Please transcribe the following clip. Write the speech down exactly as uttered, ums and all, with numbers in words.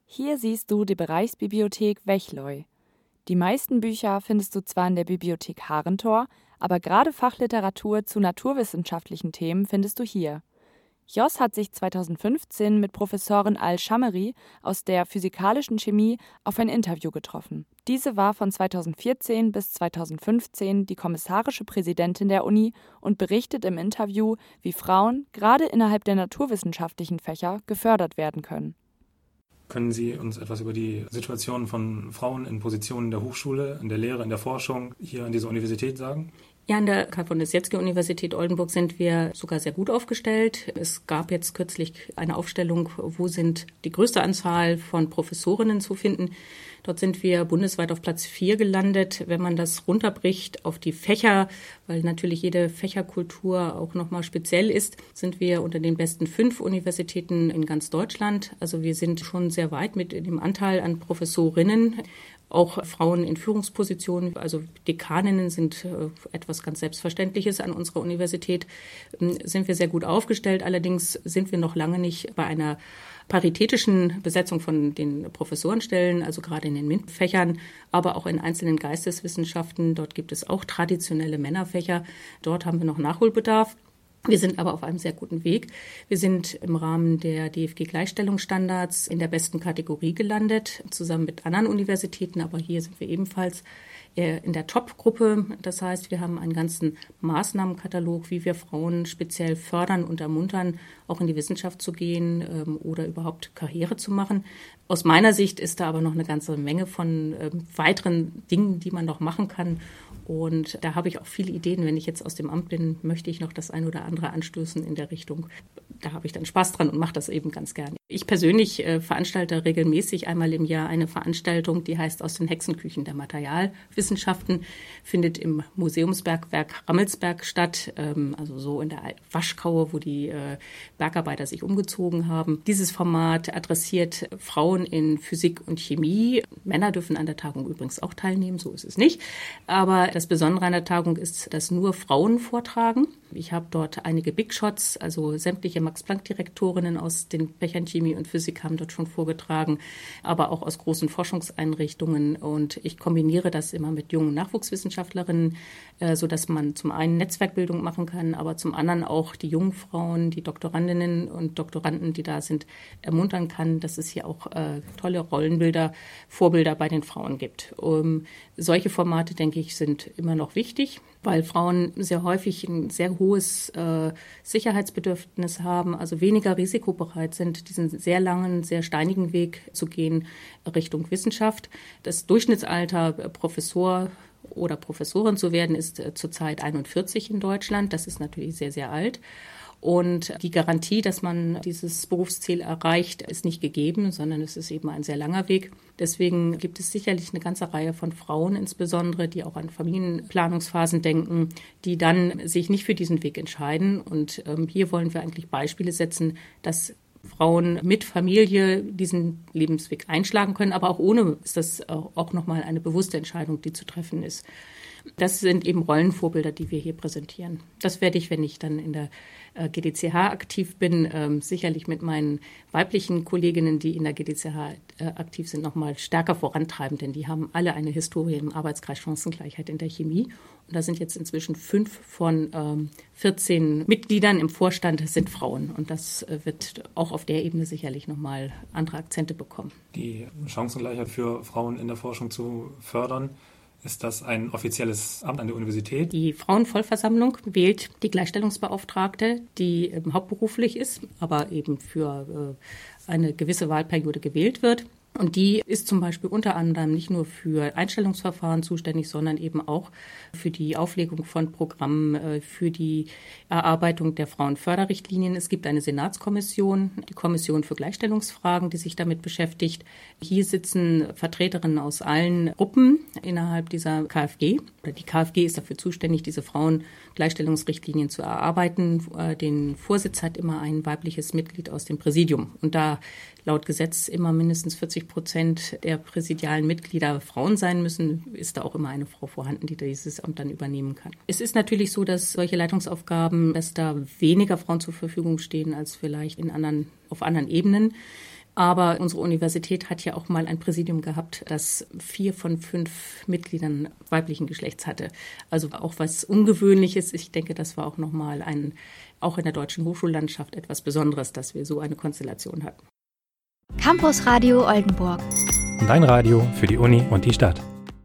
Hier siehst du die Bereichsbibliothek Wechleu. Die meisten Bücher findest du zwar in der Bibliothek Harentor, aber gerade Fachliteratur zu naturwissenschaftlichen Themen findest du hier. Jos hat sich zweitausendfünfzehn mit Professorin Al-Shameri aus der physikalischen Chemie auf ein Interview getroffen. Diese war von zweitausendvierzehn bis zweitausendfünfzehn die kommissarische Präsidentin der Uni und berichtet im Interview, wie Frauen gerade innerhalb der naturwissenschaftlichen Fächer gefördert werden können. Können Sie uns etwas über die Situation von Frauen in Positionen der Hochschule, in der Lehre, in der Forschung hier an dieser Universität sagen? Ja, an der Karl-von-Ossietzky-Universität Oldenburg sind wir sogar sehr gut aufgestellt. Es gab jetzt kürzlich eine Aufstellung, wo sind die größte Anzahl von Professorinnen zu finden. Dort sind wir bundesweit auf Platz vier gelandet. Wenn man das runterbricht auf die Fächer, weil natürlich jede Fächerkultur auch nochmal speziell ist, sind wir unter den besten fünf Universitäten in ganz Deutschland. Also wir sind schon sehr weit mit dem Anteil an Professorinnen. Auch Frauen in Führungspositionen, also Dekaninnen sind etwas ganz Selbstverständliches an unserer Universität, sind wir sehr gut aufgestellt. Allerdings sind wir noch lange nicht bei einer paritätischen Besetzung von den Professorenstellen, also gerade in den MINT-Fächern, aber auch in einzelnen Geisteswissenschaften. Dort gibt es auch traditionelle Männerfächer. Dort haben wir noch Nachholbedarf. Wir sind aber auf einem sehr guten Weg. Wir sind im Rahmen der D F G-Gleichstellungsstandards in der besten Kategorie gelandet, zusammen mit anderen Universitäten, aber hier sind wir ebenfalls in der Top-Gruppe. Das heißt, wir haben einen ganzen Maßnahmenkatalog, wie wir Frauen speziell fördern und ermuntern, auch in die Wissenschaft zu gehen ähm, oder überhaupt Karriere zu machen. Aus meiner Sicht ist da aber noch eine ganze Menge von ähm, weiteren Dingen, die man noch machen kann. Und da habe ich auch viele Ideen. Wenn ich jetzt aus dem Amt bin, möchte ich noch das ein oder andere anstößen in der Richtung. Da habe ich dann Spaß dran und mache das eben ganz gerne. Ich persönlich äh, veranstalte regelmäßig einmal im Jahr eine Veranstaltung, die heißt Aus den Hexenküchen der Materialwissenschaften, findet im Museumsbergwerk Rammelsberg statt, ähm, also so in der Waschkaue, wo die äh, Bergarbeiter sich umgezogen haben. Dieses Format adressiert Frauen in Physik und Chemie. Männer dürfen an der Tagung übrigens auch teilnehmen, so ist es nicht. Aber das Besondere an der Tagung ist, dass nur Frauen vortragen. Ich habe dort einige Big Shots, also sämtliche Max-Planck-Direktorinnen aus den Fächern Chemie und Physik haben dort schon vorgetragen, aber auch aus großen Forschungseinrichtungen. Und ich kombiniere das immer mit jungen Nachwuchswissenschaftlerinnen, äh, sodass man zum einen Netzwerkbildung machen kann, aber zum anderen auch die jungen Frauen, die Doktorandinnen und Doktoranden, die da sind, ermuntern kann, dass es hier auch äh, tolle Rollenbilder, Vorbilder bei den Frauen gibt. Um, solche Formate, denke ich, sind immer noch wichtig, weil Frauen sehr häufig ein sehr hohes äh, Sicherheitsbedürfnis haben, also weniger risikobereit sind, diesen sehr langen, sehr steinigen Weg zu gehen Richtung Wissenschaft. Das Durchschnittsalter Professor oder Professorin zu werden ist äh, zurzeit einundvierzig in Deutschland. Das ist natürlich sehr, sehr alt. Und die Garantie, dass man dieses Berufsziel erreicht, ist nicht gegeben, sondern es ist eben ein sehr langer Weg. Deswegen gibt es sicherlich eine ganze Reihe von Frauen insbesondere, die auch an Familienplanungsphasen denken, die dann sich nicht für diesen Weg entscheiden. Und ähm, hier wollen wir eigentlich Beispiele setzen, dass Frauen mit Familie diesen Lebensweg einschlagen können, aber auch ohne ist das auch nochmal eine bewusste Entscheidung, die zu treffen ist. Das sind eben Rollenvorbilder, die wir hier präsentieren. Das werde ich, wenn ich dann in der G D C H aktiv bin, ähm, sicherlich mit meinen weiblichen Kolleginnen, die in der G D C H äh, aktiv sind, noch mal stärker vorantreiben, denn die haben alle eine Historie im Arbeitskreis Chancengleichheit in der Chemie. Und da sind jetzt inzwischen fünf von ähm, vierzehn Mitgliedern im Vorstand sind Frauen. Und das äh, wird auch auf der Ebene sicherlich noch mal andere Akzente bekommen. Die Chancengleichheit für Frauen in der Forschung zu fördern, ist das ein offizielles Amt an der Universität? Die Frauenvollversammlung wählt die Gleichstellungsbeauftragte, die hauptberuflich ist, aber eben für eine gewisse Wahlperiode gewählt wird. Und die ist zum Beispiel unter anderem nicht nur für Einstellungsverfahren zuständig, sondern eben auch für die Auflegung von Programmen, für die Erarbeitung der Frauenförderrichtlinien. Es gibt eine Senatskommission, die Kommission für Gleichstellungsfragen, die sich damit beschäftigt. Hier sitzen Vertreterinnen aus allen Gruppen innerhalb dieser K F G. Die K F G ist dafür zuständig, diese Frauengleichstellungsrichtlinien zu erarbeiten. Den Vorsitz hat immer ein weibliches Mitglied aus dem Präsidium. Und da laut Gesetz immer mindestens vierzig Prozent der präsidialen Mitglieder Frauen sein müssen, ist da auch immer eine Frau vorhanden, die dieses Amt dann übernehmen kann. Es ist natürlich so, dass solche Leitungsaufgaben, dass da weniger Frauen zur Verfügung stehen als vielleicht in anderen, auf anderen Ebenen. Aber unsere Universität hat ja auch mal ein Präsidium gehabt, das vier von fünf Mitgliedern weiblichen Geschlechts hatte. Also auch was Ungewöhnliches. Ich denke, das war auch nochmal ein, auch in der deutschen Hochschullandschaft etwas Besonderes, dass wir so eine Konstellation hatten. Campus Radio Oldenburg. Dein Radio für die Uni und die Stadt.